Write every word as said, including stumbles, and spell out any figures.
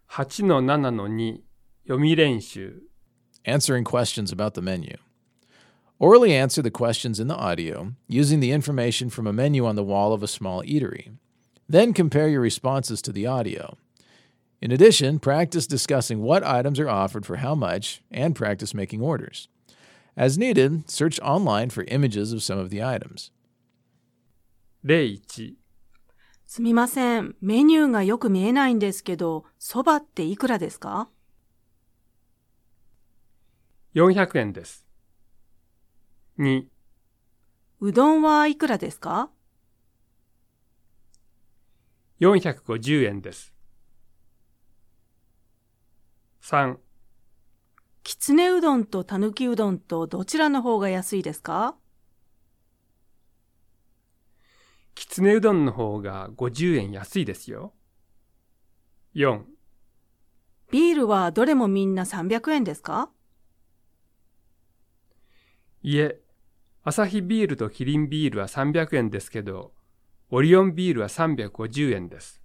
はちのななのに 読み練習 Answering questions about the menu. Orally answer the questions in the audio using the information from a menu on the wall of a small eatery. Then compare your responses to the audio. In addition, practice discussing what items are offered for how much and practice making orders. As needed, search online for images of some of the items. 例いちすみません。メニューがよく見えないんですけど、そばっていくらですか？ よんひゃくえんです。にうどんはいくらですか？ よんひゃくごじゅうえんです。さんきつねうどんとたぬきうどんとどちらの方が安いですか？ きつねうどんの方がごじゅうえん安いですよ。よんビールはどれもみんなさんびゃくえんですか？ いえ、アサヒビールとキリンビールはさんびゃくえんですけど、オリオンビールはさんびゃくごじゅうえんです。